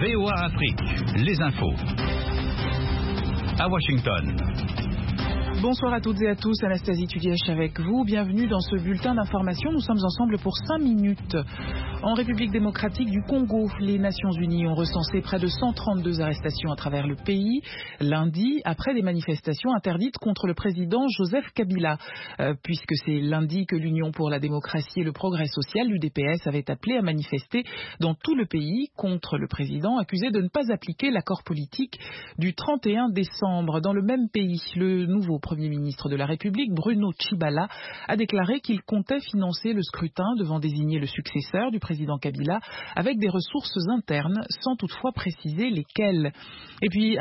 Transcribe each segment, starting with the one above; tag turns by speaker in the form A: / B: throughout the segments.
A: VOA Afrique, les infos. À Washington.
B: Bonsoir à toutes et à tous, Anastasie Tudièche avec vous. Bienvenue dans ce bulletin d'information. Nous sommes ensemble pour 5 minutes. En République démocratique du Congo, les Nations Unies ont recensé près de 132 arrestations à travers le pays lundi, après des manifestations interdites contre le président Joseph Kabila, puisque c'est lundi que l'Union pour la démocratie et le progrès social, l'UDPS, avait appelé à manifester dans tout le pays contre le président, accusé de ne pas appliquer l'accord politique du 31 décembre. Dans le même pays, le nouveau Premier ministre de la République, Bruno Tshibala, a déclaré qu'il comptait financer le scrutin devant désigner le successeur du président Kabila avec des ressources internes, sans toutefois préciser lesquelles. Et puis,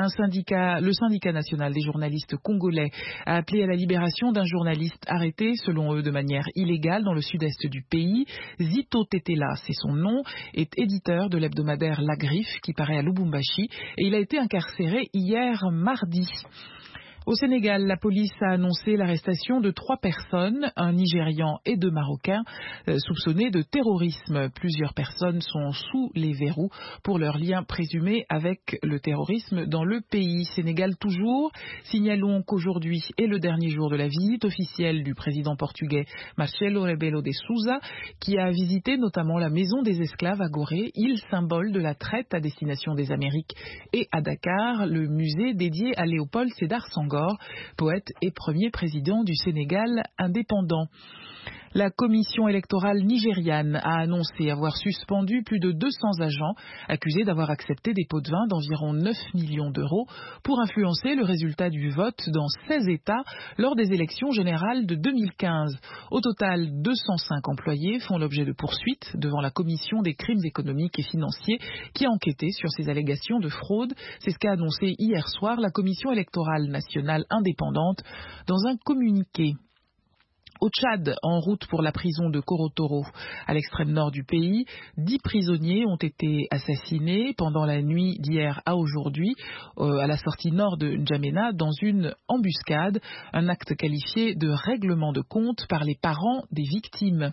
B: le syndicat national des journalistes congolais a appelé à la libération d'un journaliste arrêté, selon eux, de manière illégale dans le sud-est du pays. Zito Tetela, c'est son nom, est éditeur de l'hebdomadaire La Griffe, qui paraît à Lubumbashi, et il a été incarcéré hier mardi. Au Sénégal, la police a annoncé l'arrestation de 3 personnes, un Nigérian et 2 Marocains, soupçonnés de terrorisme. Plusieurs personnes sont sous les verrous pour leur lien présumé avec le terrorisme dans le pays. Sénégal toujours. Signalons qu'aujourd'hui est le dernier jour de la visite officielle du président portugais Marcelo Rebelo de Sousa, qui a visité notamment la maison des esclaves à Gorée, île symbole de la traite à destination des Amériques, et à Dakar, le musée dédié à Léopold Sédar Senghor, poète et premier président du Sénégal indépendant. La commission électorale nigériane a annoncé avoir suspendu plus de 200 agents accusés d'avoir accepté des pots de vin d'environ 9 millions d'euros pour influencer le résultat du vote dans 16 États lors des élections générales de 2015. Au total, 205 employés font l'objet de poursuites devant la commission des crimes économiques et financiers qui a enquêté sur ces allégations de fraude. C'est ce qu'a annoncé hier soir la commission électorale nationale indépendante dans un communiqué. Au Tchad, en route pour la prison de Korotoro, à l'extrême nord du pays, 10 prisonniers ont été assassinés pendant la nuit d'hier à aujourd'hui, à la sortie nord de N'Djamena, dans une embuscade, un acte qualifié de règlement de compte par les parents des victimes.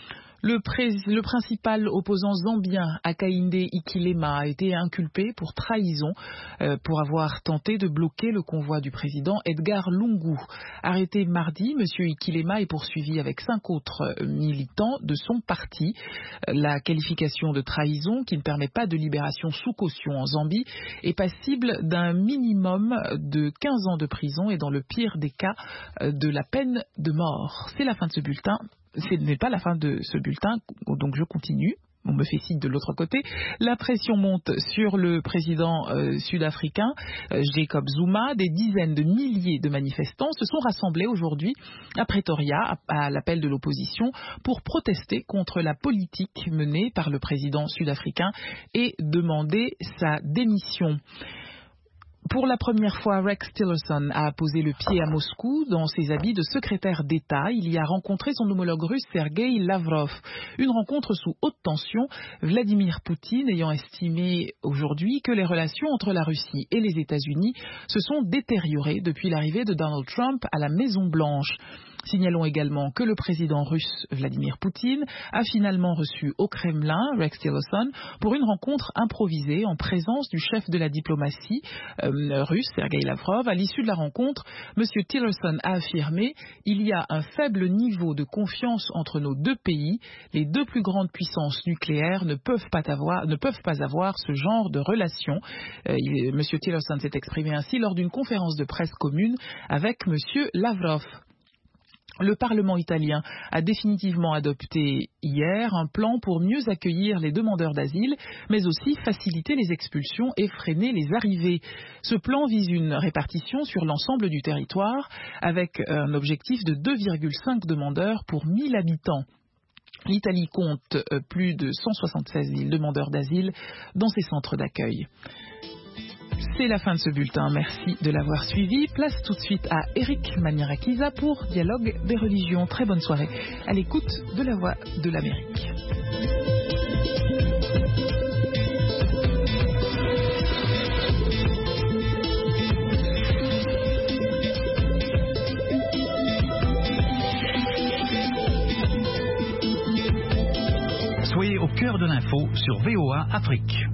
B: Le principal opposant zambien, Hakainde Hichilema, a été inculpé pour trahison pour avoir tenté de bloquer le convoi du président Edgar Lungu. Arrêté mardi, M. Hichilema est poursuivi avec 5 autres militants de son parti. La qualification de trahison, qui ne permet pas de libération sous caution en Zambie, est passible d'un minimum de 15 ans de prison et dans le pire des cas de la peine de mort. C'est la fin de ce bulletin. Ce n'est pas la fin de ce bulletin, donc je continue. On me fait signe de l'autre côté. La pression monte sur le président sud-africain Jacob Zuma. Des dizaines de milliers de manifestants se sont rassemblés aujourd'hui à Pretoria, à l'appel de l'opposition, pour protester contre la politique menée par le président sud-africain et demander sa démission. Pour la première fois, Rex Tillerson a posé le pied à Moscou dans ses habits de secrétaire d'État. Il y a rencontré son homologue russe Sergueï Lavrov. Une rencontre sous haute tension, Vladimir Poutine ayant estimé aujourd'hui que les relations entre la Russie et les États-Unis se sont détériorées depuis l'arrivée de Donald Trump à la Maison-Blanche. Signalons également que le président russe Vladimir Poutine a finalement reçu au Kremlin Rex Tillerson pour une rencontre improvisée en présence du chef de la diplomatie russe Sergueï Lavrov. À l'issue de la rencontre, M. Tillerson a affirmé « Il y a un faible niveau de confiance entre nos deux pays. Les deux plus grandes puissances nucléaires ne peuvent pas avoir ce genre de relation ». M. Tillerson s'est exprimé ainsi lors d'une conférence de presse commune avec M. Lavrov. Le Parlement italien a définitivement adopté hier un plan pour mieux accueillir les demandeurs d'asile, mais aussi faciliter les expulsions et freiner les arrivées. Ce plan vise une répartition sur l'ensemble du territoire avec un objectif de 2,5 demandeurs pour 1000 habitants. L'Italie compte plus de 176 000 demandeurs d'asile dans ses centres d'accueil. C'est la fin de ce bulletin. Merci de l'avoir suivi. Place tout de suite à Eric Maniarakiza pour Dialogue des religions. Très bonne soirée à l'écoute de la Voix de l'Amérique.
A: Soyez au cœur de l'info sur VOA Afrique.